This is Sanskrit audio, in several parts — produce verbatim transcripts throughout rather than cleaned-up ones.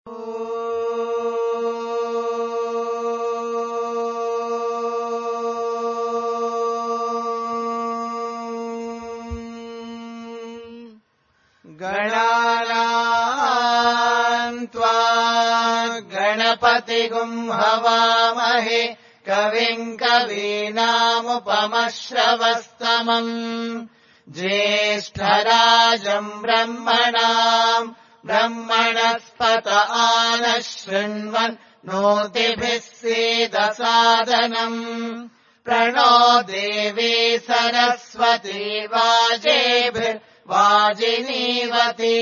गणानाम् त्वा गणपतिगुं हवामहे कविम् कवीनामुपमश्रवस्तमम् ज्येष्ठराजम् ब्रह्मणाम् ब्रह्मणस्पत आनः शृण्वन् नोतिभिः सीदसादनम् प्रणो देवी सरस्वती वाजेभिर्वाजिनीवती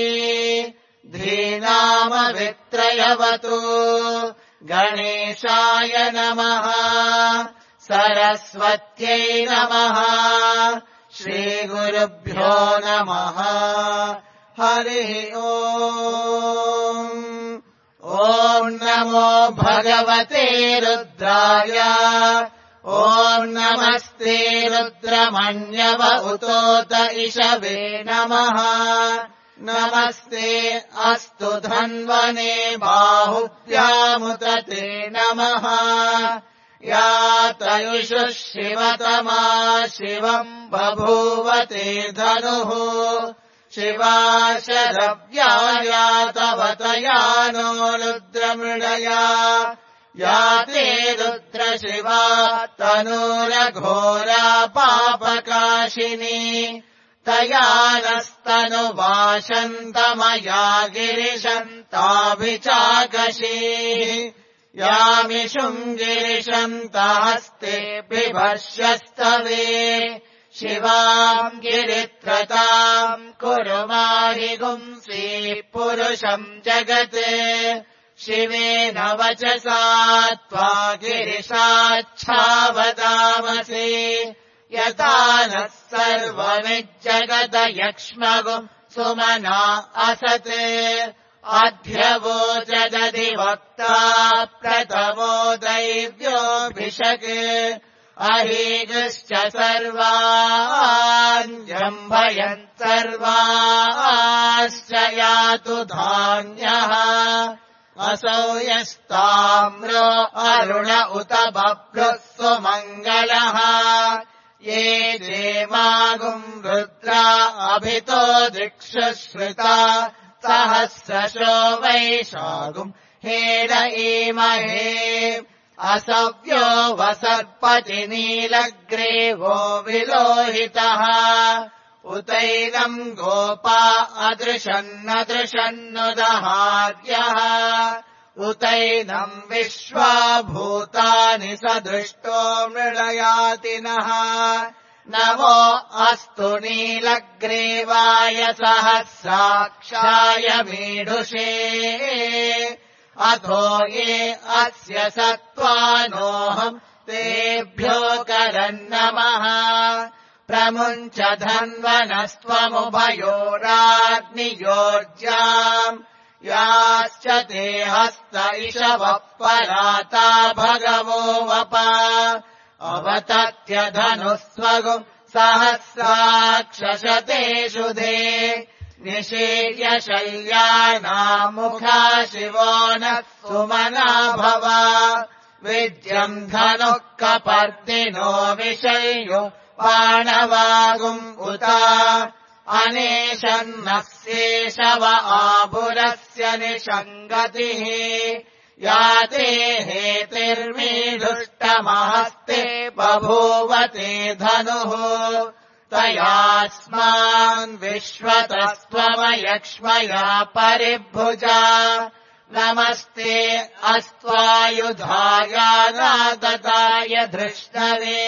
धीनामभित्रयवतु गणेशाय नमः सरस्वत्यै नमः श्रीगुरुभ्यो नमः हरिः ओम् ॐ नमो भगवते रुद्राय ॐ नमस्ते रुद्रमण्यव उतोत इषवे नमः नमस्ते अस्तु धन्वने बाहुभ्यामुत ते नमः या तयुषुः शिवतमा शिवम् बभूवते धनुः शिवा शरव्या तवतया नो रुद्रमृडया या ते रुद्रशिवा तनूरघोरा पापकाशिनी तया नस्तनुवाशन्तमया गिरिशन्ताभिचाकशीः यामिषुम् गिरिशन्तहस्ते बिभर्ष्यस्तवे शिवाम् गिरित्रताम् कुरु माहिगुंसी पुरुषम् जगते शिवेन वचसा त्वा गिरिशाच्छावदामसि यथा नः सर्वमिज्जगत यक्ष्मगुम् सुमना असते अध्यवोचदधिवक्ता प्रथमो दैव्योऽभिषके अहीगश्च सर्वान् जम्भयन् सर्वाश्च यातु धान्यः असौ यस्ताम्रो अरुण उत बभ्रुः सुमङ्गलः ये जेमागुम् रुद्रा अभितो दिक्षु श्रुता सहस्रशो वैशागुम् हेड ईमहे असव्यो वसर्पति नीलग्रीवो विलोहितः उतैनम् गोपा अदृशन्नदृशन्नुदहार्यः उतैनम् विश्वा भूतानि सदृष्टो मृडयातिनः नमो अस्तु नीलग्रीवाय सहस्राक्षाय मीढुषे अथो ये अस्य सत्त्वानोऽहम् तेभ्यो करन्नमः प्रमुञ्च धन्वनस्त्वमुभयोराग्नियोर्जाम् याश्च ते हस्त इषवः पराता भगवो वप अवतत्य धनुस्वगुम् सहस्राक्षशतेषु धे निषेव्य शल्यानाम् मुखा शिवो नः सुमना भव विद्यम् धनुः कपर्दिनो विषय्यो बाणवागुम् उत अनेशन्नस्येषव आभुरस्य निषङ्गतिः या ते हेतिर्मीढुष्टमहस्ते बभूवते धनुः तयास्मान् विश्वतस्त्वमयक्ष्मया परिभुजा नमस्ते अस्त्वायुधायानादताय धृष्णवे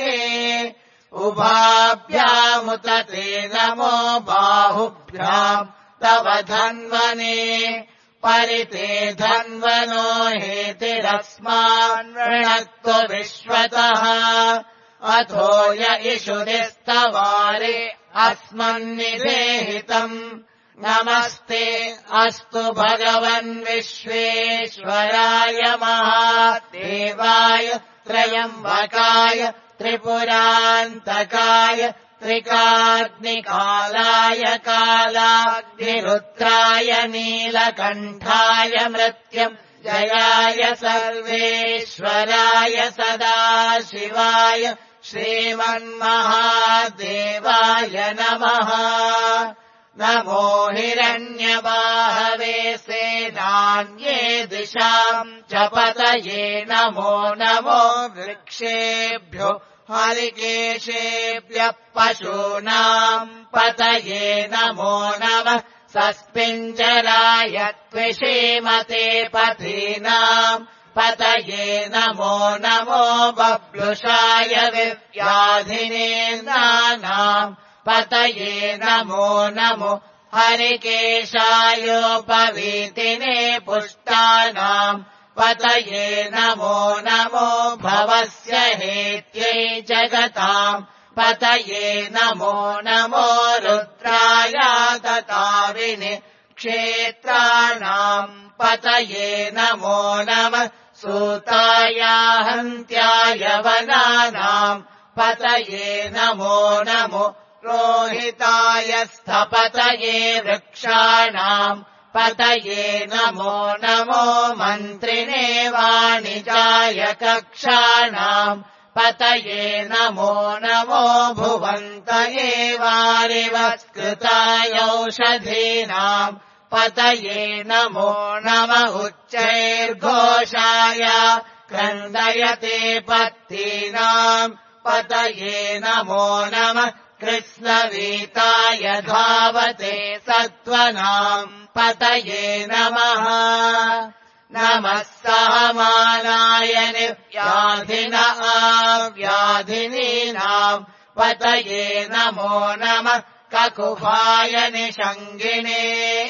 उभाभ्यामुत ते नमो बाहुभ्याम् तव धन्वने परिते धन्वनो हेतिरस्मान् वृणक्तु विश्वतः अथो य इषुदिस्तवारे अस्मन्निदेहितम् नमस्ते अस्तु भगवन् विश्वेश्वराय महादेवाय त्रयम्बकाय त्रिपुरान्तकाय त्रिकाग्निकालाय कालाग्निरुद्राय नीलकण्ठाय मृत्युम् जयाय सर्वेश्वराय सदाशिवाय श्रीमन्महादेवाय नमः। नमो हिरण्यबाहवे सेनान्ये दिशाम् च पतये नमो नमो वृक्षेभ्यो हरिकेशेभ्यः पशूनाम् पतये नमो नमः। सस्पिञ्जराय त्विषीमते पथीनाम् पतये नमो नमो बब्लुषाय विव्याधिनेन्द्राणाम् पतये नमो नमो हरिकेशायोपवीतिने पुष्टानाम् पतये नमो नमो भवस्य हेत्यै जगताम् पतये नमो नमो रुद्राय दताविने क्षेत्राणाम् पतये नमो नमः। सूताय हन्त्याय वनानाम् पतये नमो नमो रोहिताय स्थपतये वृक्षाणाम् पतये नमो नमो मन्त्रिणे वाणिजाय कक्षाणाम् पतये नमो नमो भुवन्तये वारिवत्कृताय औषधीनाम् पतये नमो नम उच्चैर्घोषाय क्रन्दयते पत्तीनाम् पतये नमो नमः। कृष्णवीताय धावते सत्त्वनाम् पतये नमः। नमः सहमानाय निव्याधिन आव्याधिनीनाम् पतये नमो नमः। ककुभाय निषङ्गिने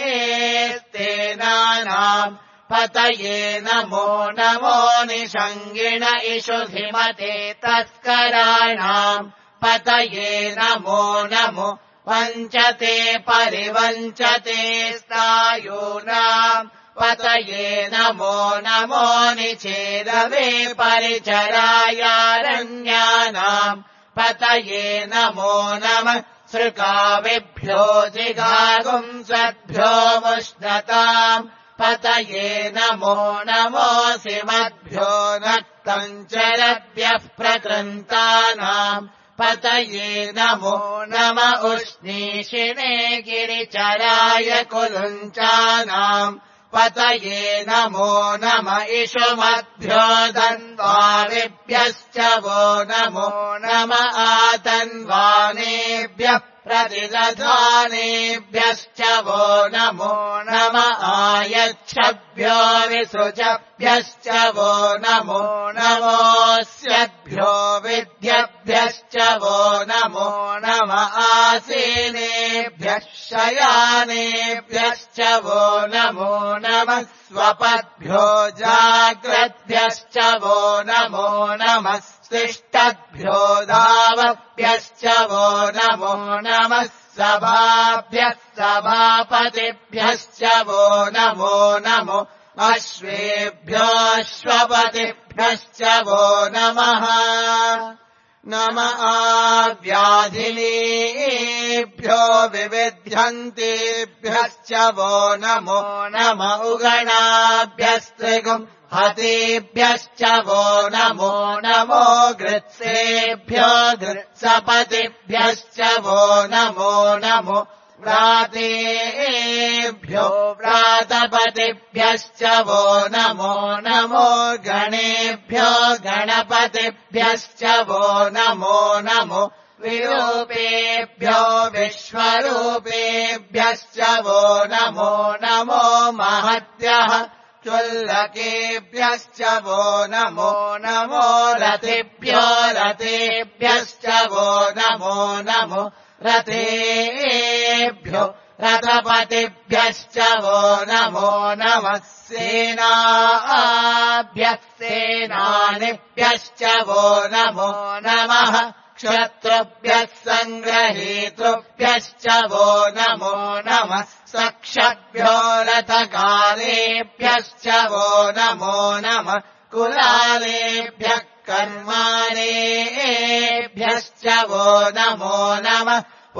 स्तेनानाम् पतये नमो नमो निषङ्गिण इषुधिमते तस्कराणाम् पतये नमो नमो वञ्चते परिवञ्चते स्तायूनाम् पतये नमो नमो निचेदवे परिचरायारण्यानाम् पतये नमो नमः। सृकाविभ्यो जिघागुंसद्भ्यो मुष्णताम् पतये नमो नमोऽसिमद्भ्यो नक्तञ्चरद्भ्यः प्रकृन्तानाम् पतये नमो नम उष्णीषिणे गिरिचराय कुलुञ्चानाम् पतये नमो नम इषुमद्भ्यो धन्वाविभ्यश्च वो नमो नम आतन्वानेभ्यः प्रतिदधानेभ्यश्च वो नमो नम आयच्छभ्यो विसृजभ्यश्च वो नमो नमोऽस्यभ्यो विद्यभ्यश्च वो नमो नम आसीनेभ्यः शयानेभ्यश्च वो नमो नमः। स्वपद्भ्यो जाग्रद्भ्यश्च वो नमो नमः। तिष्ठद्भ्यो धावभ्यश्च वो नमो नमः। सभाभ्यः सभापतिभ्यश्च वो नमो नमो अश्वेभ्योऽश्वपतिभ्यश्च वो नमः। नम आव्याधिनीभ्यो विविध्यन्तेभ्यश्च वो नमो नम उगणाभ्यस्त्रिगुम् हतेभ्यश्च वो नमो नमो गृत्सेभ्यो गृत्सपतिभ्यश्च वो नमो नमो व्रातेभ्यो व्रातपतिभ्यश्च वो नमो नमो गणेभ्यो गणपतिभ्यश्च वो नमो नमो विरूपेभ्यो विश्वरूपेभ्यश्च वो नमो नमो महत्यः चुल्लकेभ्यश्च वो नमो नमो रथेभ्यो रथेभ्यश्च वो नमो नमो रथेभ्यो रथपतिभ्यश्च वो नमो नमः। सेनाभ्यः सेनानिभ्यश्च वो नमो नमः। क्षत्रुभ्यः सङ्ग्रहीतृभ्यश्च वो नमो नमः। सक्षभ्यो रथकालेभ्यश्च वो नमो नमः। कुलालेभ्यः कर्माणेभ्यश्च पुञ्जिष्टेभ्यश्च वो नमो नमः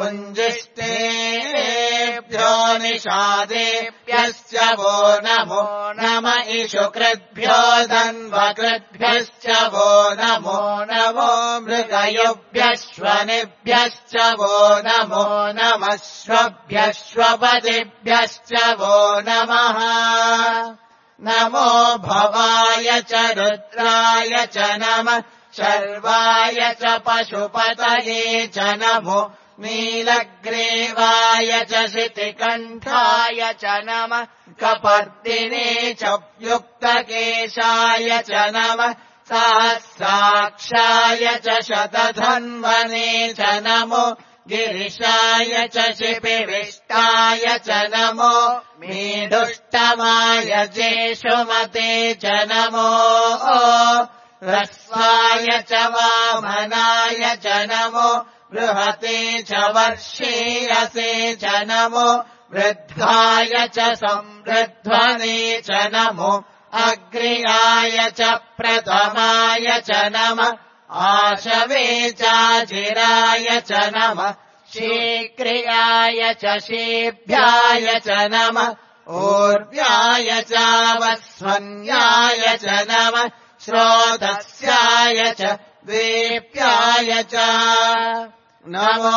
पुञ्जिष्टेभ्यो निषादेभ्यश्च वो नमो नम इषुकृद्भ्यो धन्वकृद्भ्यश्च वो नमो नमो मृगयुभ्यश्वनिभ्यश्च वो नमो नमः श्वभ्यश्वपतिभ्यश्च वो नमः नमो भवाय च रुद्राय च नमः शर्वाय च पशुपतये च नमो नीलग्रीवाय च शितिकण्ठाय च नमः कपर्दिने च युक्तकेशाय च नमः सहस्राक्षाय च शतधन्वने च नमो गिरिशाय च शिपिविष्टाय च नमो मीढुष्टमाय जेषुमते च नमो ह्रस्वाय च वामनाय च नमो बृहते च वर्षेयसे च नमो वृद्धाय च संवृध्वने च नमो अग्र्याय च प्रथमाय च नमः आशवे चाजिराय च नमः शीघ्रियाय च शीभ्याय च नमः ऊर्व्याय चावस्वन्याय च नमः श्रोतस्याय च दीप्याय च नमो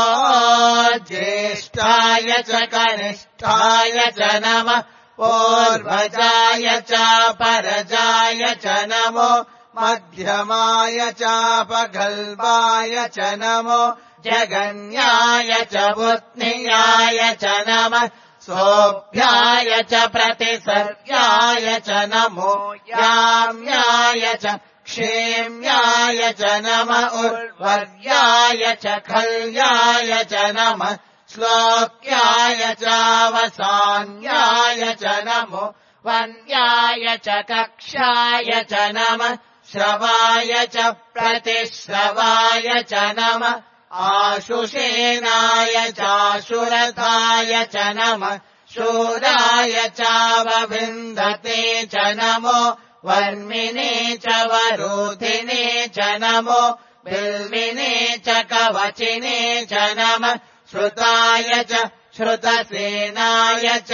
ज्येष्ठाय च कनिष्ठाय च नमः पूर्वजाय च परजाय च नमो मध्यमाय चापगल्वाय च नमो जगन्याय च बुद्ध्याय च नमः सोऽभ्याय च प्रतिसर्याय च नमो याम्याय च क्षेम्याय च नमः उर्वर्याय च खल्याय च नमः श्लोक्याय चावसान्याय च नमो वन्याय च कक्षाय च नमः श्रवाय च प्रतिश्रवाय च नमः आशुषेनाय चाशुरथाय च नमः शूराय चावविन्दते च नमो वर्मिने च वरोधिने च नमो बिल्विने च कवचिने च नमः श्रुताय च श्रुतसेनाय च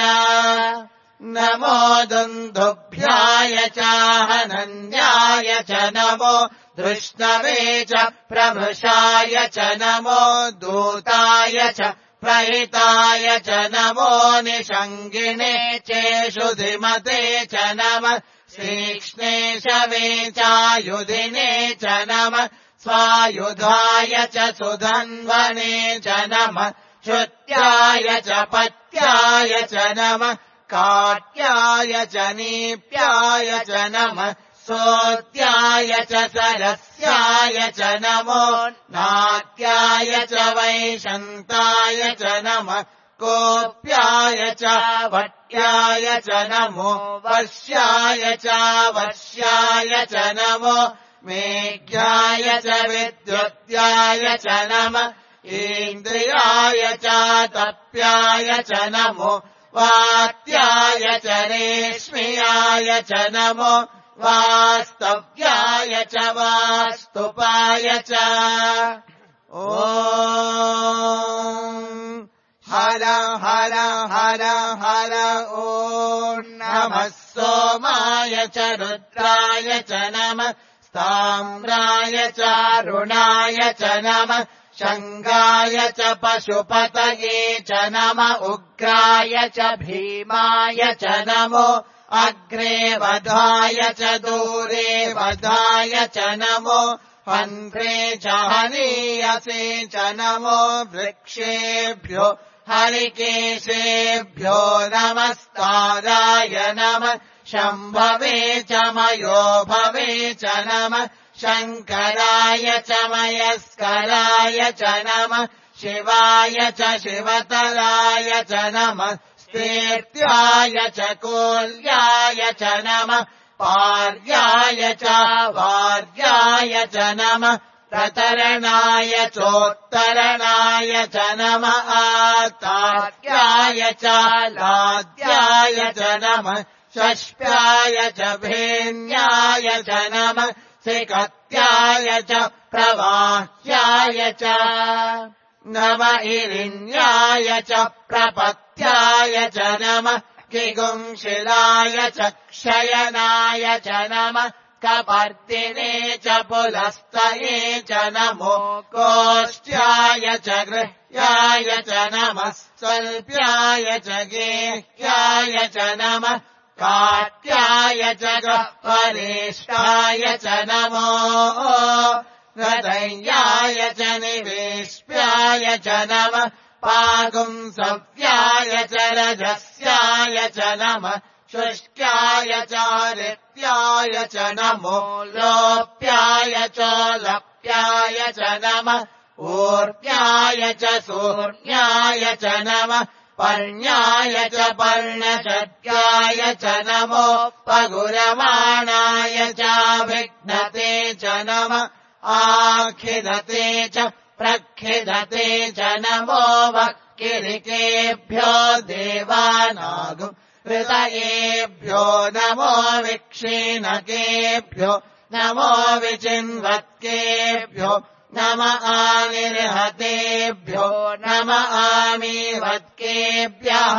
नमो दुन्दुभ्याय चाहनन्याय च नमो धृष्णवे च प्रमृषाय च नमो दूताय च प्रहिताय च नमो निषङ्गिने चेषुधिमते च नमः श्रीक्ष्णेशवे चायुधिने च नमः स्वायुधाय च सुधन्वने च नमः श्रुत्याय च पत्याय च नमः काट्याय च नीप्याय च नमः सोत्याय च सरस्याय च नमो नाट्याय च वैशन्ताय च नमः कोप्याय च वट्याय च नमो वश्याय च वश्याय च नमो मेघ्याय च विद्युत्याय च नमः इन्द्रियाय च तप्याय च नमो वात्याय च रेश्म्याय च नमो वास्तव्याय च वास्तुपाय च ॐ हर हर हर हर ॐ नमः सोमाय च रुद्राय च नमः ताम्राय चारुणाय च नमः शङ्गाय च पशुपतये च नमः उग्राय च भीमाय च नमो अग्रे वधाय च दूरे वधाय च नमो हन्त्रे च हनीयसे च नमो वृक्षेभ्यो हरिकेशेभ्यो नमस्ताराय नमः शम्भवे च मयो भवे च नमः शङ्कराय च मयस्कराय च नमः शिवाय च शिवतराय च नमः स्तीर्त्याय च कोल्याय च नमः पार्याय च वार्याय च नमः प्रतरणाय चोत्तरणाय च नमः आतार्याय च लाद्याय च नमः षष्प्याय च भेन्याय च नमः सिकत्याय च प्रवाह्याय च नम इलिन्याय च प्रपत्याय च नमः किगुंशिलाय च क्षयनाय च नमः कपर्दिने च पुलस्तये च नमो गोष्ट्याय च गृह्याय च नमः स्वल्प्याय च गेह्याय च नमः काट्याय च गह्वरेष्ठाय च नमो हृदयाय च निवेश्याय च नमः पागुंसव्याय च रजस्याय च नमः शुष्क्याय च हरित्याय च नमो लोप्याय च लप्याय च नमः ऊर्व्याय च सूर्ण्याय च नमः पर्ण्याय च पर्णशद्याय च नमो पगुरमाणाय चाभिघ्नते च नमः आखिदते च प्रखिदते च नमो वक्किरिकेभ्यो देवानागु हृदयेभ्यो नमो विक्षीणकेभ्यो नमो विचिन्वत्केभ्यो नम आनिर्हतेभ्यो नम आमीवत्केभ्यः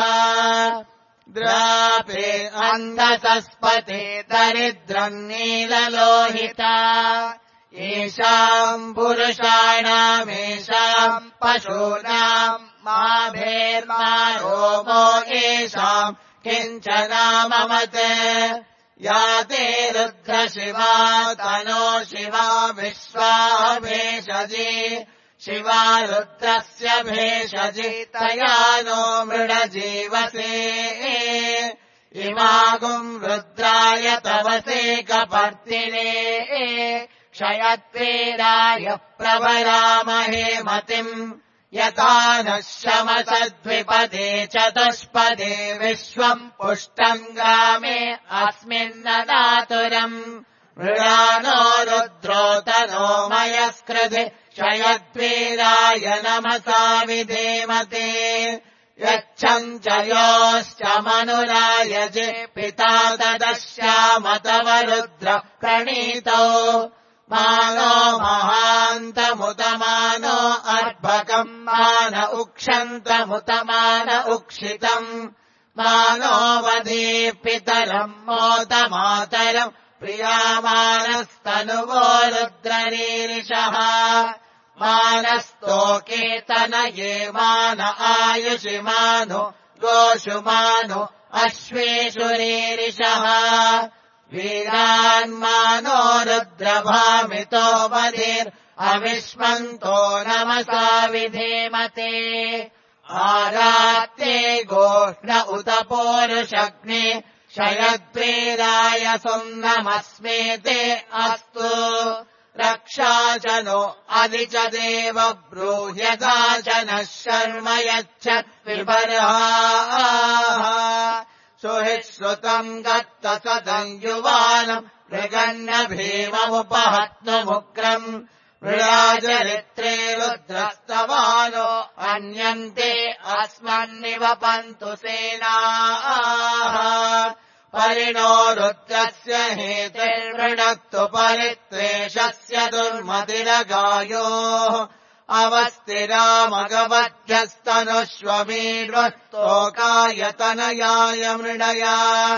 द्रापे अन्धसस्पते दरिद्रम् नीललोहिता येषाम् पुरुषाणामेषाम् पशूनाम् मा भेर्मा रोमो येषाम् किञ्चनाममते या ते रुद्रशिवा तनो शिवा विश्वा भेषजी शिवा रुद्रस्य भेषजी तया नो मृडजीवसे इमागुम् रुद्राय तवसे कपर्दिने क्षयत्वेराय प्रवरामहे मतिम् यथा नः शमसद्विपदे चतुष्पदे विश्वम् पुष्टम् ग्रामे अस्मिन्नदातुरम् मृडानो रुद्रोतनो मयस्कृधि क्षयद्वीराय नमसा विधेमते यच्छम् च योश्च मनुरायजे पिता तदश्यामतव रुद्र प्रणीतौ मानो महान्तमुतमानो अर्भकम् मान उक्षन्तमुतमान उक्षितम् मानो वधे पितरम् मोदमातरम् प्रियामानस्तनुवो रुद्ररीरिषः मानस्तोकेतनये मान आयुषि मानो गोषु मानो अश्वेषु रीरिषः वीरान्मानो रुद्रभामितो वधेर् अविष्मन्तो नमसा विधेमते आरात्ते गोष्ण उत पोरुषग्ने क्षयद्वीराय सुन्नमस्मेते अस्तु रक्षाचनो अधि च देव ब्रूह्यगाचनः शर्म यच्छ विबर्हाः सुहिश्रुतम् गत्त सदम् युवानम् मृगन्न भीममुपहत्नुमुग्रम् मृडाचरित्रे रुद्रस्तवानो अन्यन्ते अस्मन्निव पन्तु सेनाः परिणो रुद्रस्य हेतिर्मृणक्तु परित्वेषस्य दुर्मतिरगायोः अवस्थिरामगवध्यस्तनुष्वमीर्वस्तोकायतनयाय मृडया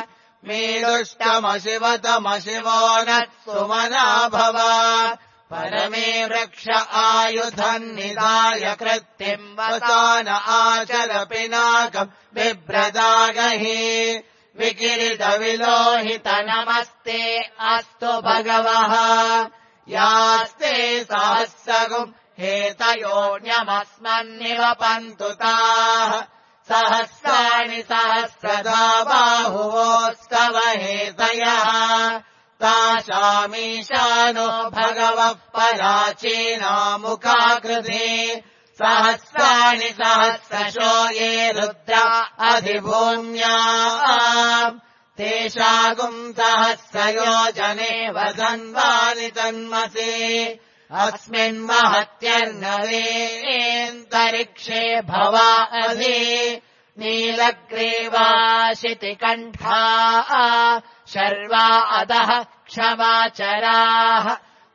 मेरुष्टमशिवतमशिवो नः सुमना भव परमे वृक्ष आयुधम् निधाय कृत्तिम् वसान आचर पिनाकम् बिभ्रदागहि विकिरितविलोहित नमस्ते अस्तु भगवः यास्ते सहस्रगुम् हेतयोऽन्यमस्मन्निव पन्तु ताः सहस्राणि सहस्रदा बाहुवोस्तव हेतयः तासामीशानो भगवः पराचीनामुखाकृते सहस्राणि सहस्रशो ये रुद्रा अधिभूम्या तेषागुम् सहस्रयोजने वदन्वानि तन्मसे अस्मिन्महत्यर्नवेऽन्तरिक्षे भवा अधि नीलग्रीवाशितिकण्ठाः शर्वा अधः क्षमाचराः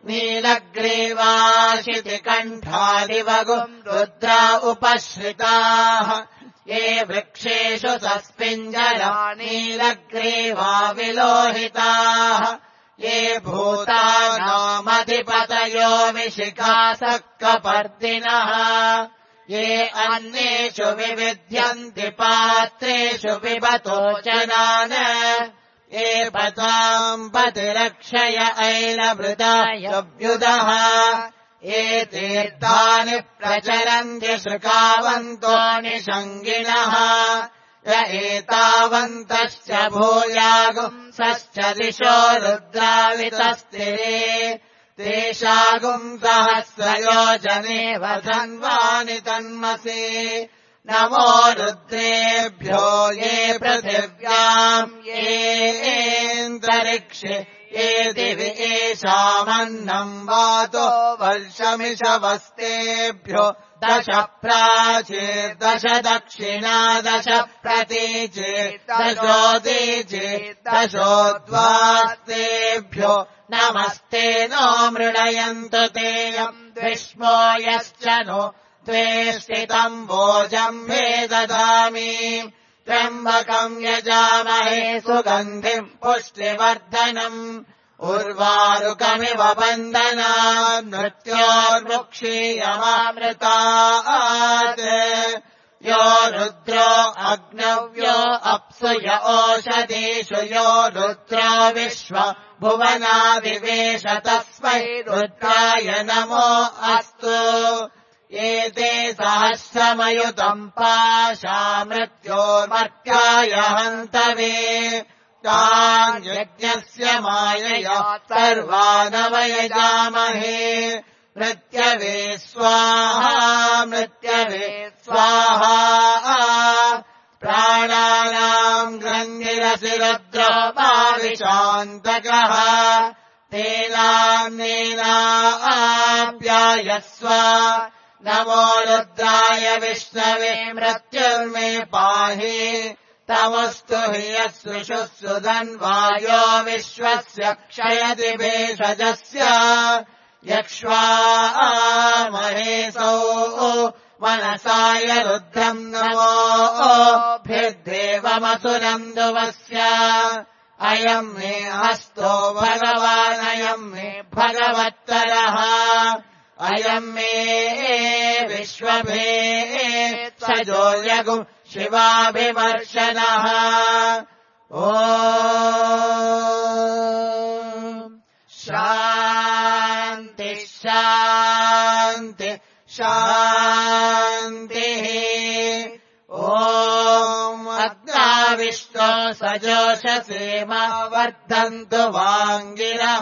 नीलग्रीवाशितिकण्ठादिवगुम् रुद्रा उपश्रिताः ये वृक्षेषु सस्पिञ्जरा नीलग्रीवा विलोहिताः ये भूतानामधिपतयो विशिखासक्कपर्दिनः ये अन्येषु विविध्यन्ति पात्रेषु पिबतो जनान् ये पताम् पतिरक्षय ऐलभृतायव्युदः ये तीर्थानि प्रचरन्ति शृकावन्तो निषङ्गिणः य एतावन्तश्च भूयागुंसश्च दिशो रुद्रावितस्तिरे तेषागुम् सहस्रयोजने वधन्वानि तन्मसि नमो रुद्रेभ्यो ये पृथिव्याम् येऽन्तरिक्षे ये दिवि येषामन्नम् वातो वर्षमिषवस्तेभ्यो दश प्राचीर्दश दक्षिणा दश प्रतीचेत् दशोदीचेत् दशोद्वास्तेभ्यो नमस्ते नो मृडयन्तु तेयम् विष्मो यश्च नो त्वेष्टितम् भोजम्भे ददामि त्र्यम्बकम् यजामहे सुगन्धिम् पुष्टिवर्धनम् उर्वारुकमिव बन्धनात् मृत्योर्मुक्षीयमामृतात् यो रुद्रो अग्नव्यो अप्सु य ओषधीषु यो रुद्रो विश्व भुवना विवेश तस्मै रुद्राय नमो अस्तु एते सहस्रमयुतम् पाशा मृत्योर्मर्त्याय हन्तवे तान् यज्ञस्य मायया सर्वानवयजामहे मृत्यवे स्वाहा मृत्यवे स्वाहा प्राणानाम् ग्रन्थिरसि रुद्रो माविशान्तकः तेनान्नेनाप्यायस्व नमो रुद्राय विष्णवे मृत्युर्मे पाहि तमस्तु हि यस्सृषुः सुधन्वायो विश्वस्य क्षयति भेषजस्य यक्ष्वामहेसौ मनसाय रुद्रम् नमोभिर्देवमसुरम् दुवस्य अयम् मे हस्तो भगवानयम् मे भगवत्तरः अयम् मे विश्वभे सजो यगुम् शिवाभिमर्शनः ॐ शान्ति शान्ति शान्तिः ॐ अग्नाविष्टो सजोषसेमा वर्धन्तु वाङ्गिरः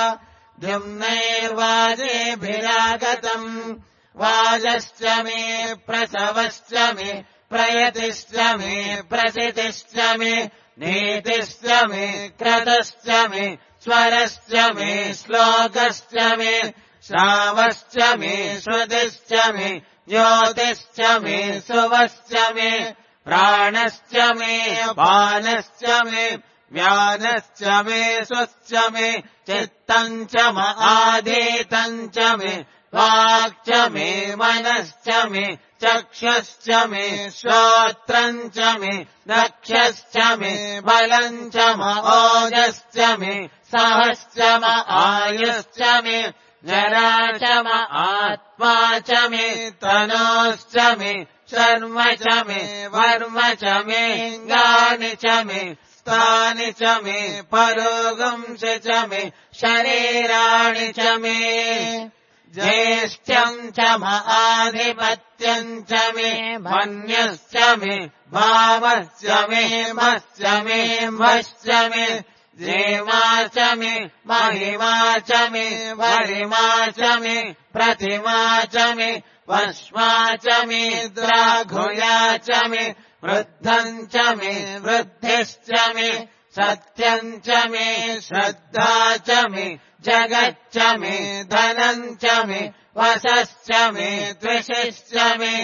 द्युम्नैर्वाजेभिरागतम् वाजश्च मे प्रसवश्च मे प्रयतिश्च मे प्रसितिश्च मे नीतिश्च मे क्रतश्च मे स्वरश्च मे श्लोकश्च मे श्रावश्च मे श्रुतिश्च मे ज्योतिश्च मे सुवश्च मे प्राणश्च मे पानश्च मे व्यानश्च मे स्वश्च मे चित्तम् च आधीतम् च मे वाक् च मे मनश्च मे चक्षुश्च मे श्रोत्रम् च मे दक्षश्च मे बलम् च ओजश्च मे सहश्च म आयुश्च मे जरा च म आत्मा च मे तनोश्च मे शर्म च मे वर्म च मे अङ्गानि च मे स्थानि च मे परोगंसि च मे शरीराणि च मे ज्येष्ठ्यम् च आधिपत्यम् च मे मन्यश्च मे भावश्च मे मश्च मे मश्च मे जेमा च मे महिमा च मे वरिमा च मे प्रतिमा च मे वश्मा च मे द्राघुया च मे वृद्धम् च मे वृद्धिश्च मे सत्यम् च मे श्रद्धा च मे जगच्च मे धनम् च मे वशश्च मे द्विषश्च मे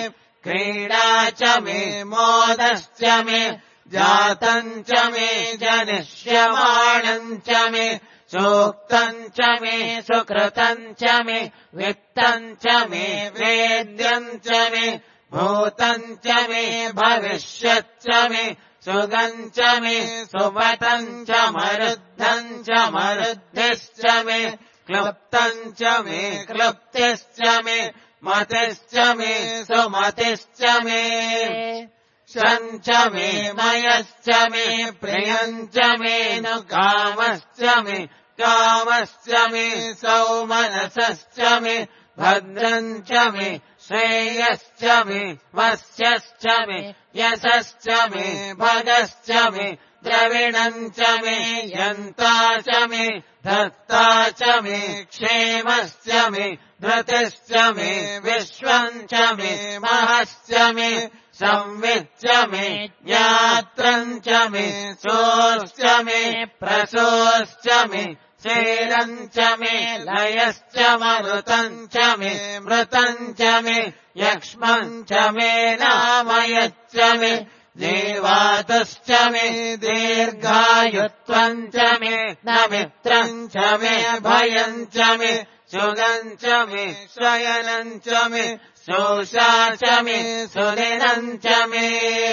क्रीडा च मे मोदश्च मे जातम् च मे जनिष्यमाणम् च मे सूक्तम् च मे सुकृतम् च मे वित्तम् च मे वेद्यम् च मे भूतम् च मे भविष्यच्च मे सुगम् च मे सुपतम् च मरुद्धम् च मरुद्धिश्च मे क्लुप्तम् च मे क्लुप्तिश्च मे मतिश्च मे सुमतिश्च मे शम् च मे मयश्च मे प्रियम् च मे नु कामश्च मे कामश्च मे सौमनसश्च मे भद्रम् च मे श्रेयश्च मे वस्यश्च मे यशश्च मे भगश्च मे द्रविणम् च मे यन्ता च मे धर्ता च मे क्षेमश्च मे धृतिश्च मे विश्वम् च मे महश्च मे संविच्च मे ज्ञात्रम् च मे सोश्च मे प्रसोश्च मे शैलम् च मे लयश्च मरुतम् च मे मृतम् च मे यक्ष्मम् च मे नामयच्च मे जीवातुश्च मे दीर्घायुत्वम् च मे न मित्रम् च मे भयम् च मे सुगम् च मे शयनम् च मे शोषा च मे सुदिनम् च मे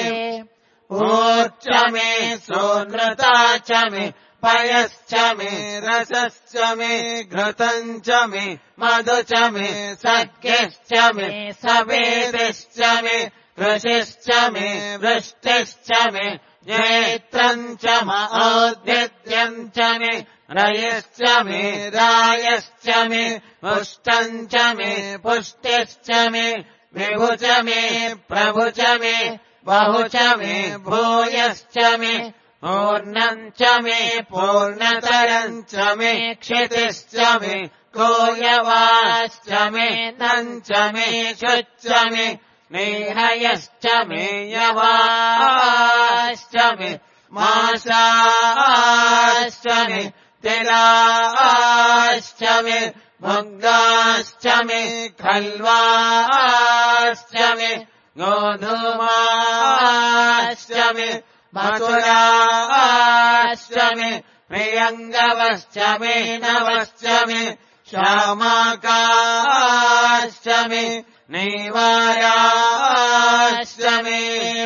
ऊर्च मे सोनृता च मे पयश्च मे रसश्च मे घृतम् च मे मधु च मे सख्यश्च मे सवेदिश्च मे कृषिश्च मे वृष्टिश्च मे जैत्रम् च मौद्यद्यम् च मे रयश्च मे रायश्च मे पुष्टम् च मे पुष्टिश्च मे विभु च मे प्रभु च मे बहु च मे भूयश्च मे पूर्णम् च मे पूर्णतरम् च मे क्षितिश्च मे कोयवाश्च मे नम् च मे शुच्च मे नेहयश्च मे यवाश्च मे माशाश्च मे तिलाश्च मे भुग्गाश्च मे खल्वाश्च मे गोधूमाश्च मे मथुराश्च मे प्रियङ्गवश्च मे नवश्च मे श्यामाकाश्च मे नीवाराश्च मे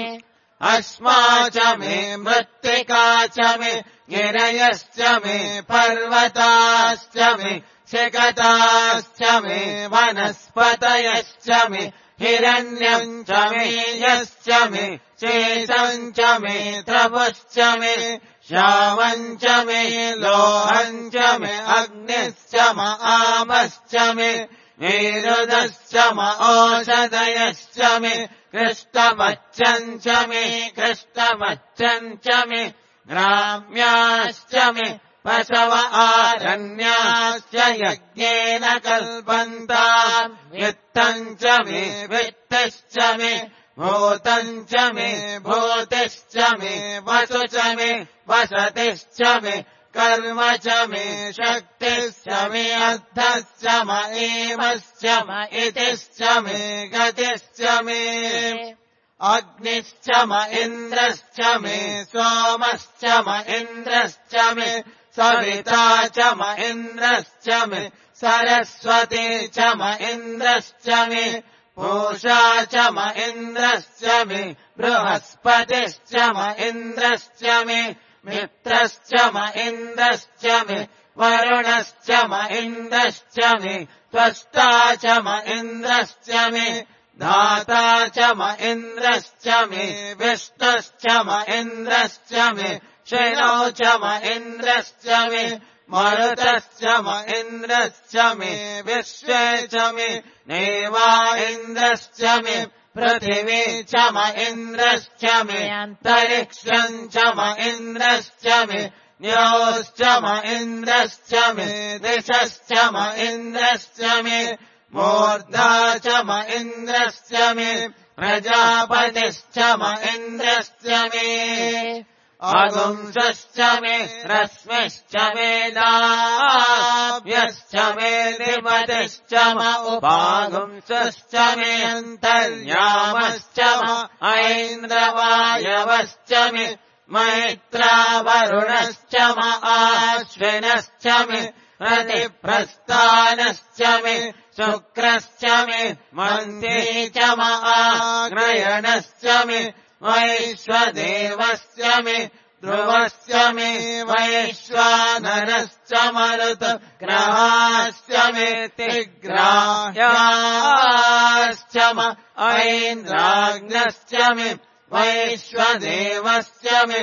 अस्मा च मे मृत्तिका च मे गिरयश्च मे पर्वताश्च मे शिखताश्च मे वनस्पतयश्च मे हिरण्यम् च मे यश्च मे शेषम् च मे त्रपुश्च मे श्यामम् च मे लोहम् च मे अग्निश्च म आमश्च मे नीरुदश्च म ओषधयश्च मे कृष्णमच्छम् च मे कृष्णमच्छम् च मे ग्राम्याश्च मे पशव आरण्याश्च यज्ञेन कल्पन्ताम् वित्तम् च मे वित्तिश्च मे भूतम् च मे भूतिश्च मे वसु च मे वसतिश्च मे कर्म च मे शक्तिश्च मे अर्थश्च म एवश्च म इतिश्च मे गतिश्च मे अग्निश्च म इन्द्रश्च मे सोमश्च म इन्द्रश्च मे सविता च म इन्द्रश्च मे सरस्वती च म इन्द्रश्च मे पूषा च म इन्द्रश्च मे बृहस्पतिश्च म इन्द्रश्च मे मित्रश्च म इन्द्रश्च मे वरुणश्च म इन्द्रश्च मे त्वष्टा च म इन्द्रश्च मे धाता च म इन्द्रश्च मे विष्णुश्च म इन्द्रश्च मे शिरो च म इन्द्रश्च मे मरुतश्च म इन्द्रश्च मे विश्वे च मे नेवा इन्द्रश्च मे पृथिवी च म इन्द्रश्च मे अन्तरिक्षम् च म इन्द्रश्च मे न्योश्च म इन्द्रश्च मे दिशश्च म इन्द्रश्च मे मूर्धा च म इन्द्रश्च मे प्रजापतिश्च म इन्द्रश्च मे अगुंसश्च मे रश्मिश्च मे दाव्यश्च मे निपतिश्च म उपागुंसश्च मे अन्तर्यामश्च म ऐन्द्रवायवश्च मे मैत्रावरुणश्च म आश्विनश्च मे प्रतिप्रस्थानश्च मे शुक्रश्च मे मन्त्री च म आग्रयणश्च मे वैश्वदेवस्य मे ध्रुवस्य मे वैश्वानरश्च मरुत ग्रहाश्च मे तिग्राह्याश्च म ऐन्द्राग्नश्च मे वैश्वदेवस्य मे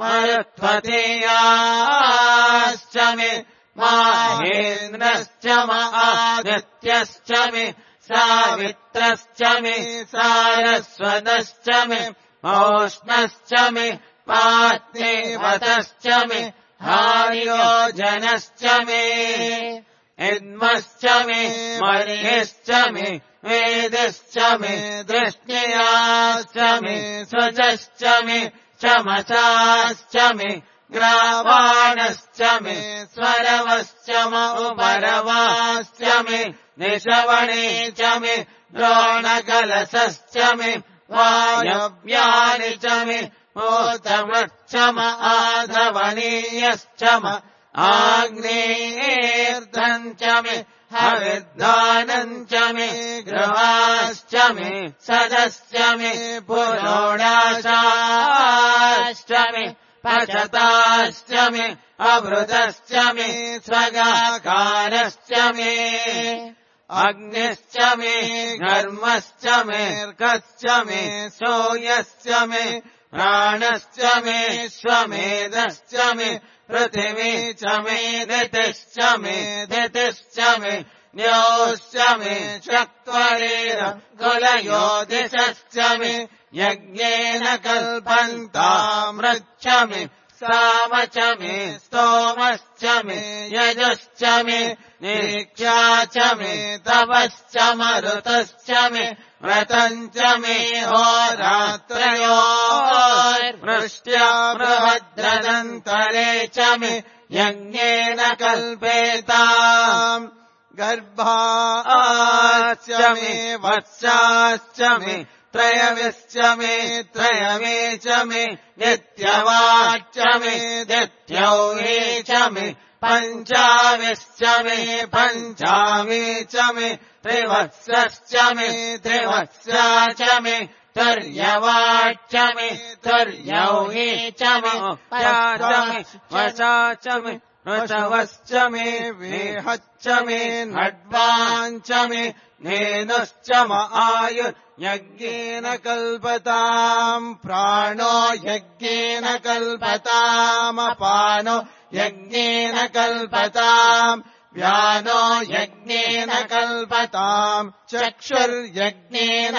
मरुत्वतेयाश्च मे माहेन्द्रश्च म आदित्यश्च मे सावित्रश्च मे सारस्वतश्च मे औष्णश्च मे पात्नेवतश्च मे हार्योजनश्च मे इद्मश्च मे मर्यश्च मे वेदश्च मे दृष्ट्याश्च मे स्वचश्च मे चमसाश्च मे ग्रावाणश्च मे स्वरवश्च म उपरवाश्च मे निशवणे च मे द्रोणकलशश्च मे वायव्यानि च मे ओतमश्च म आधवनीयश्च म आग्नेयेर्धम् च मे हविर्दानम् च मे गृहाश्च मे सदश्च मे पुरोडाशाश्च मे पचताश्च मे अभृतश्च मे स्वगाकारश्च मे अग्निश्च मे घर्मश्च मेऽर्कश्च मे सोयश्च मे प्राणश्च मे श्वमेधश्च मे पृथिवी च मे दितिश्च मे दितिश्च मे न्योश्च मे चत्वरेण कुलयोदिशश्च मे यज्ञेन कल्पन्तामृच्च मे साम च मे स्तोमश्च मे यजश्च मे निरीक्षा च मे तपश्च मरुतश्च मे व्रतम् च मे होरात्रयोर्वृष्ट्या बृहद्रदन्तरे च मे यज्ञेन कल्पेताम् गर्भाश्च मे वत्साश्च मे त्रयविश्च मे त्रयवे च मे नित्यवाच्च मे नित्यौहे च मे पञ्चाविश्च मे पञ्चावे च मे त्रिवत्सश्च मे त्रिवत्सा च मे तुर्यवाच्च मे तुर्यौहे च मे वसा च मे ऋतवश्च मे वेहच्च मे नड्वाञ्च मे धेनुश्च म आयुः यज्ञेन कल्पताम् प्राणो यज्ञेन कल्पतामपानो यज्ञेन कल्पताम् व्यानो यज्ञेन कल्पताम् चक्षुर्यज्ञेन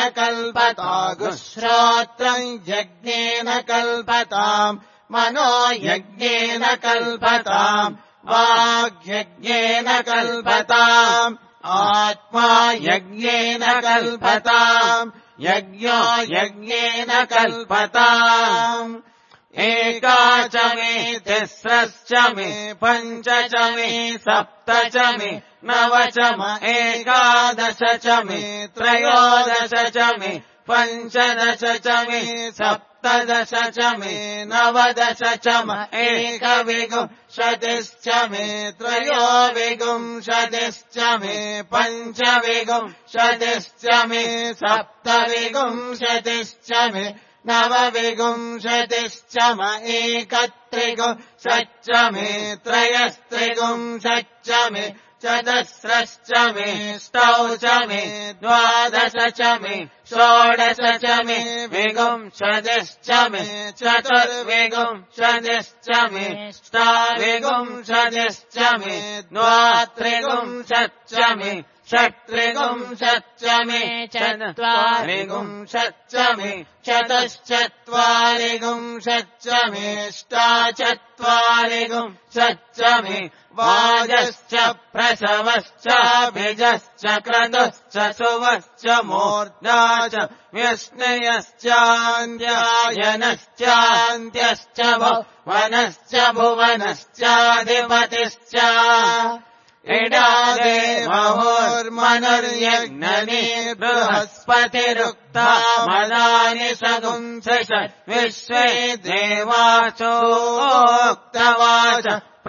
कल्पतागुश्रोत्रम् यज्ञेन कल्पताम् मनो यज्ञेन कल्पताम् वाग्यज्ञेन कल्पताम् आत्मा यज्ञेन कल्पताम् यज्ञो यज्ञेन कल्पताम् एका च मे तिस्रश्च मे पञ्च च मे सप्त च मे नव च म एकादश च मे त्रयोदश च मे पञ्चदश च मे सप्तदश च मे नवदश च म एकविंशतिश्च मे त्रयोविंशतिश्च मे पञ्चविंशतिश्च मे सप्तविंशतिश्च मे नवविंशतिश्च म एकत्रिंशच्च मे त्रयस्त्रिंशच्च मे चतस्रश्च मे ष्टौ च मे द्वादश च मे षोडश च मे विंशतिश्च मे चतुर्विंशतिश्च मे ष्टाविंशतिश्च मे द्वात्रिंशच्च मे षट्त्रिगुंशच्चमे चत्वारिगुंशच्चमे चतुश्चत्वारिगुंशच्चमेष्टाचत्वारिगुंशच्चमे वाजश्च प्रसवश्च भिजश्च क्रतुश्च सुवश्च मूर्धा च व्यस्नयश्चान्द्यायनश्चान्त्यश्च भुवनश्च भुवनश्चाधिपतिश्च इडादेवहोर्मनुर्यज्ञनी बृहस्पतिरुक्ता मदानि सगुंसष विश्वे देवासोक्तवाच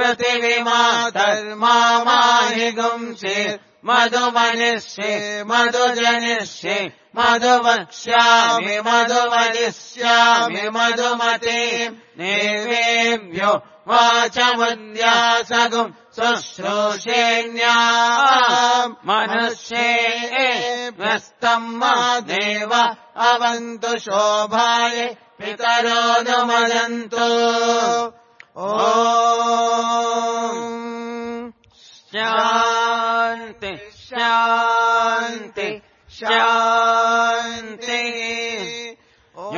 पृथिवीमातर्मामाहिगुंसे मधुमनिष्ये मधुजनिष्ये मधुवक्ष्यामि मधुवदिष्यामि मधुमते देवेभ्यो वाचमुद्यासगुं शुश्रूषेण्या मनुष्येभ्यस्तम् मा देव अवन्तु शोभाय पितरो नुमदन्तु ॐ शान्ति शान्ति शान्ति ॐ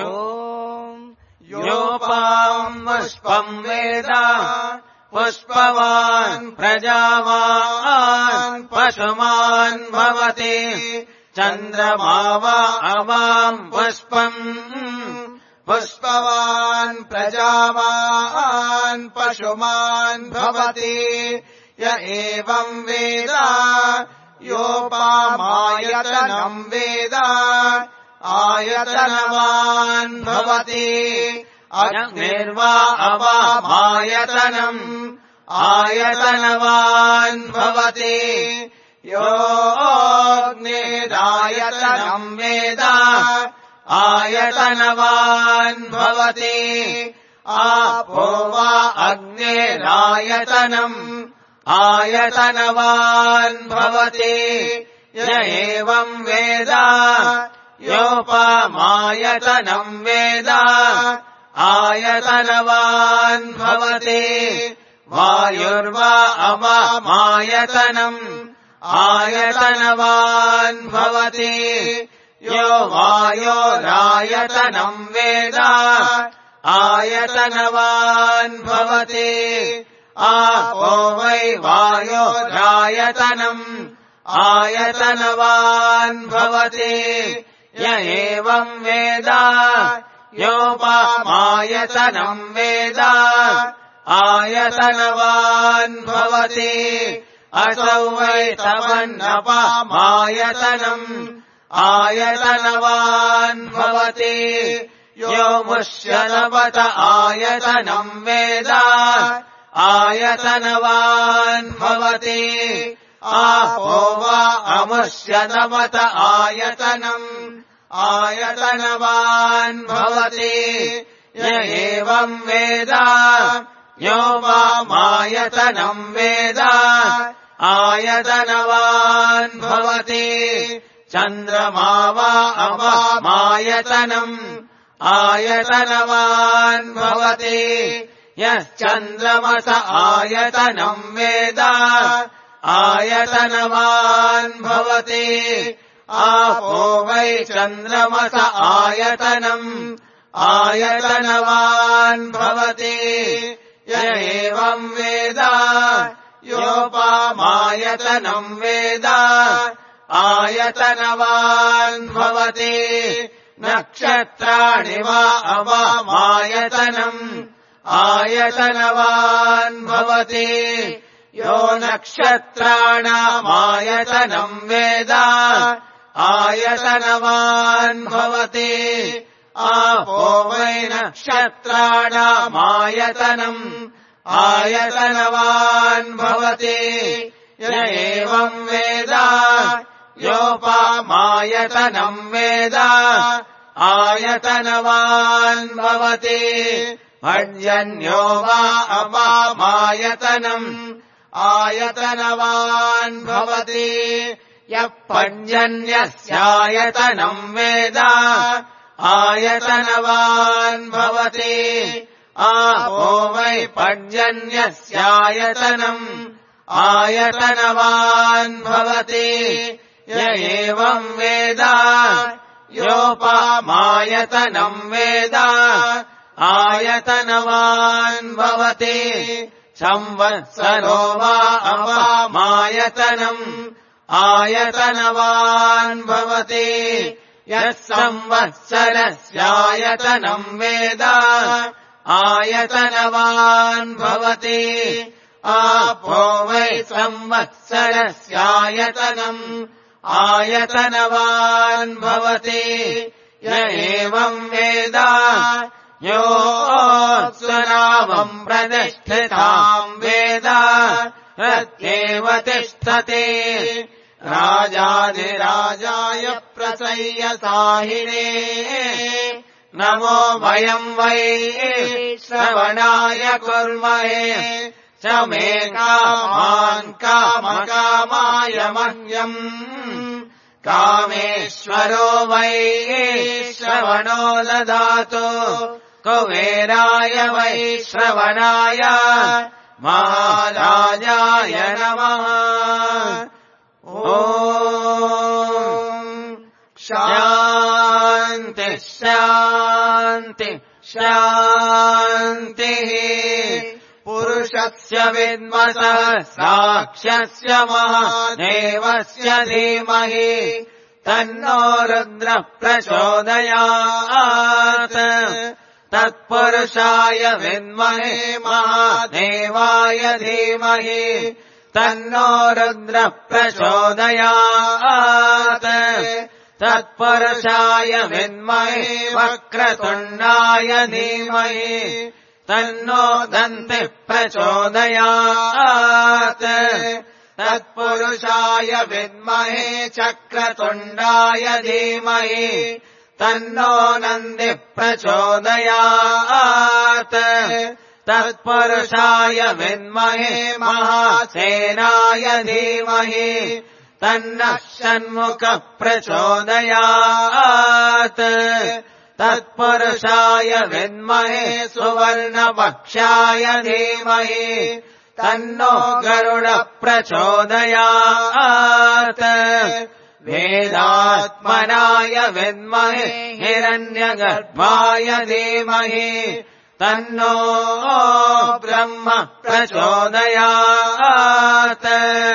योपाम् पुष्पम् वेद पुष्पवान् प्रजावान् पशुमान् भवति चन्द्रमा वा अवाम् पुष्पम् पुष्पवान् प्रजावान् पशुमान् भवति य एवम् वेद योपामायतनम् वेद आयतनवान् भवति अग्निर्वा अवामायतनम् आयतनवान् भवति योऽग्निरायतनम् वेद आयतनवान् भवति आपो वा अग्निरायतनम् आयतनवान् भवति य एवम् वेद योपामायतनम् वेद आयतनवान् भवति वायुर्वा अवामायतनम् आयतनवान् भवति यो वायोरायतनम् वेद आयतनवान् भवति आपो वै वायोरायतनम् आयतनवान् भवति य एवम् वेद योपामायतनम् वेद आयतनवान् भवति असौ वै तमन्नपामायतनम् आयतनवान् भवति यो मुष्यलवत आयतनम् वेद आयतनवान् भवति आपो वा अमुष्यलवत आयतनम् आयतनवान् भवति य एवम् वेद योपामायतनम् वेद आयतनवान् भवति चन्द्रमा वा अवामायतनम् आयतनवान् भवति यश्चन्द्रमस आयतनम् वेद आयतनवान् भवति आपो वै चन्द्रमस आयतनम् आयतनवान् भवति य एवम् वेद योपामायतनम् वेद आयतनवान् भवति नक्षत्राणि वा अवामायतनम् आयतनवान् भवति यो नक्षत्राणामायतनम् वेद आयतनवान् भवति आपो वै नक्षत्राणामायतनम् आयतनवान् भवति य एवम् वेद योपामायतनम् वेद आयतनवान् भवति पर्जन्यो वा अपामायतनम् आयतनवान् भवति यः पर्जन्यस्यायतनम् वेद आयतनवान् भवति आपो वै पर्जन्यस्यायतनम् आयतनवान् भवति य एवम् वेद योपमायतनम् वेद आयतनवान् भवति संवत्सरो वा अपामायतनम् आयतनवान् भवति यः संवत्सरस्यायतनम् वेद आयतनवान् भवति आपो वै संवत्सरस्यायतनम् आयतनवान् भवति य एवम् वेद योऽस्वनामम् प्रतिष्ठिताम् वेद तत्येव तिष्ठति राजाधिराजाय प्रसय्यसाहिने नमो वयम् वै श्रवणाय कुर्महे च मे कामान् कामकामाय मह्यम् कामेश्वरो वै श्रवणो ददातु कुबेराय वै श्रवणाय महाराजाय नमः ॐ शान्ति शान्ति शान्तिः पुरुषस्य विद्मतः साक्ष्यस्य महादेवस्य धीमहि तन्नो रुद्रः प्रचोदयात् तत्पुरुषाय विद्महे महादेवाय धीमहि तन्नो रुद्रः प्रचोदयात् तत्पुरुषाय विद्महे वक्रतुण्डाय धीमहि तन्नो दन्तिः प्रचोदयात् तत्पुरुषाय विद्महे चक्रतुण्डाय धीमहि तन्नो नन्दिः प्रचोदयात् तत्पुरुषाय विद्महे महासेनाय धीमहि तन्नः षण्मुखः प्रचोदयात् तत्पुरुषाय विद्महे सुवर्णपक्षाय धीमहि तन्नो गरुडः प्रचोदयात् वेदात्मनाय विद्महे हिरण्यगर्भाय धीमहि तन्नो ब्रह्म प्रचोदयात्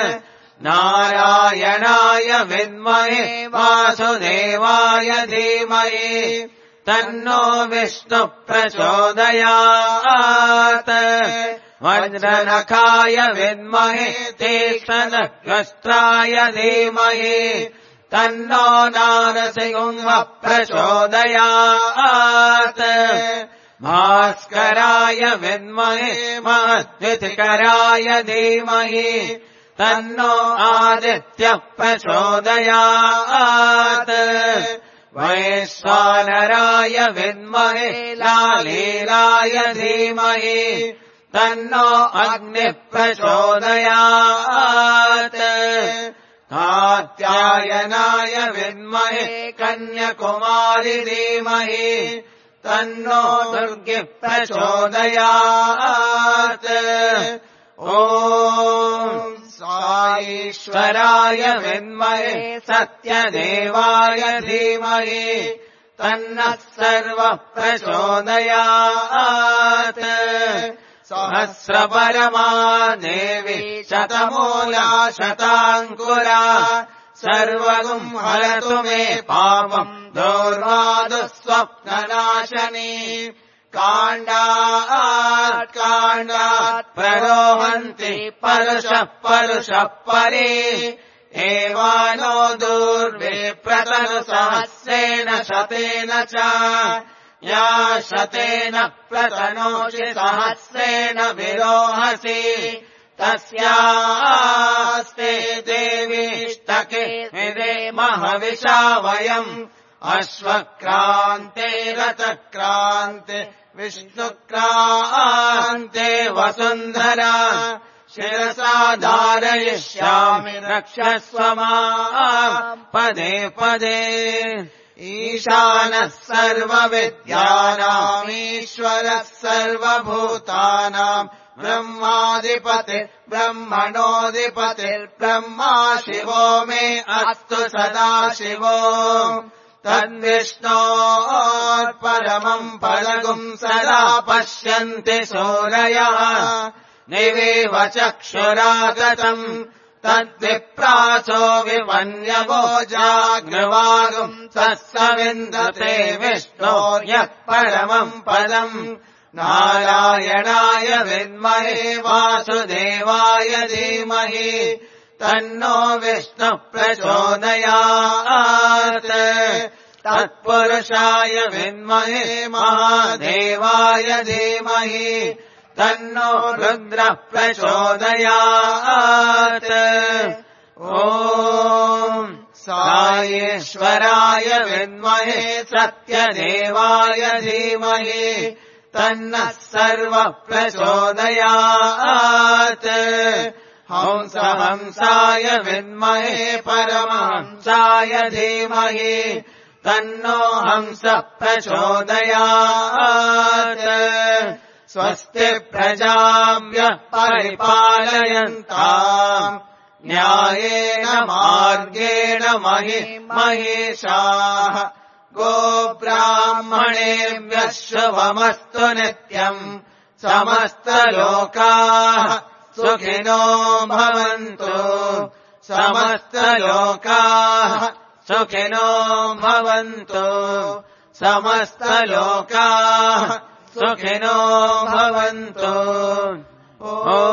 नारायणाय विद्महे वासुदेवाय धीमहि तन्नो विष्णुः प्रचोदयात् वज्रनखाय विद्महे तीक्ष्णनखस्त्राय धीमहि तन्नो नारसिंहः प्रचोदयात् भास्कराय विद्महे महद्वितिकराय धीमहि तन्नो आदित्यः प्रचोदयात् वैश्वानराय विद्महे लालीलाय धीमहि तन्नो अग्निः प्रचोदयात् कात्यायनाय विद्महे कन्याकुमारी धीमहि तन्नो दुर्गिः प्रचोदयात् ॐ साईश्वराय विद्महे सत्यदेवाय धीमहि तन्नः सर्वः प्रचोदयात् सहस्रपरमा देवी शतमूला शताङ्कुरा सर्वगुम् हरतु मे पापम् दूर्वादुःस्वप्ननाशनी काण्डात् काण्डात् प्ररोहन्ति परुषः परुषः परे एवानो दूर्वे प्रतनुसहस्रेण शतेन च या शतेन प्रतनोषि सहस्रेण विरोहसि तस्यास्ते देवीष्टके विदेमः हविषा वयम् अश्वक्रान्ते रथक्रान्ते विष्णुक्रान्ते वसुन्धरा शिरसा धारयिष्यामि रक्षस्व माम् पदे पदे ईशानः सर्वविद्यानाम् ईश्वरः सर्वभूतानाम् ब्रह्माधिपतिर् ब्रह्मणोऽधिपतिर्ब्रह्मा शिवो मे अस्तु सदा शिवो तद्विष्णोर्परमम् पदगुम् सदा पश्यन्ति सूरयः निवेव चक्षुरागतम् तद्विप्रासो विपन्यवो जाग्रवागुम् तत्सविन्दते विष्णोर्यः परमम् पदम् नारायणाय विद्महे वासुदेवाय धीमहि तन्नो विष्णुः प्रचोदयात् तत्पुरुषाय विद्महे महादेवाय धीमहि तन्नो रुद्रः प्रचोदयात् ॐ साईश्वराय विद्महे सत्यदेवाय धीमहि तन्नः सर्वः प्रचोदयात् हंस हंसाय विद्महे परमहंसाय धीमहि तन्नो हंसः प्रचोदयात् स्वस्ति प्रजाभ्यः परिपालयन्ताम् न्यायेन मार्गेण महि महिषाः गोब्राह्मणेभ्यः शुभमस्तु नित्यम् समस्तलोकाः सुखिनो भवन्तु समस्तलोकाः सुखिनो भवन्तु समस्तलोकाः सुखिनो भवन्तु।